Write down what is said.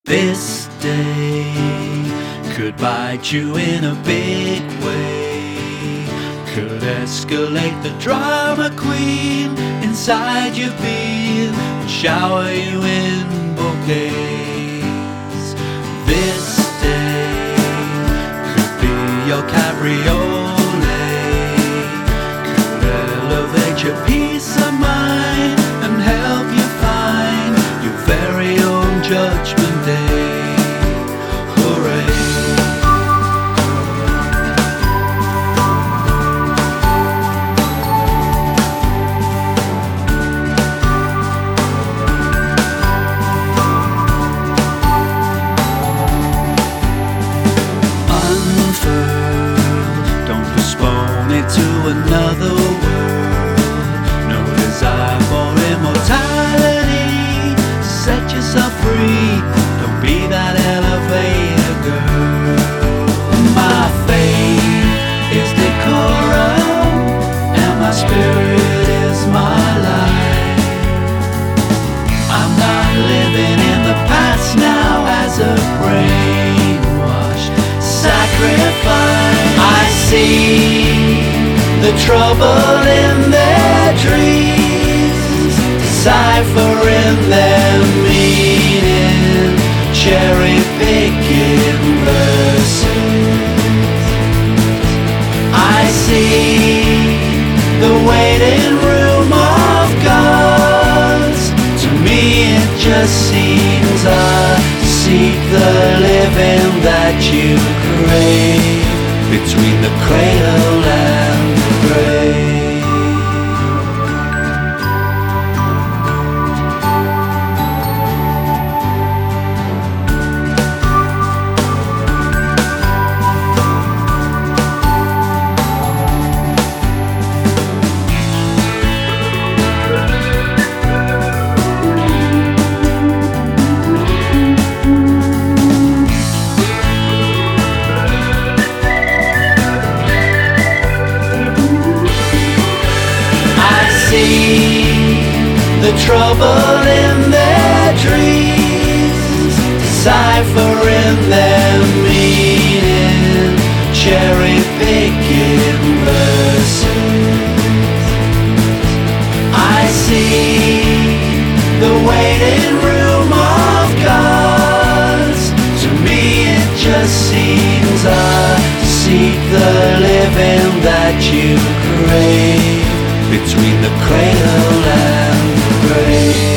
This day could bite you in a big way, could escalate the drama queen inside your being and shower you in bouquets. This day could be your cabriolet, could elevate your peace of mind and help you find your very own judgment day. Hooray! To another world, no desire for immortality. Set yourself free, don't be that elevator girl. My faith is decorum, and my spirit is my life. I'm not living in the past now as a brainwashed sacrifice. I see the trouble in their dreams, deciphering their meaning, cherry-picking verses. I see the waiting room of gods. To me it just seems I seek the living that you crave between the cradle and the grave. The trouble in their dreams, deciphering their meaning, cherry-picking verses. I see the waiting room of gods. To me it just seems I seek the living that you crave between the cradle and the grave.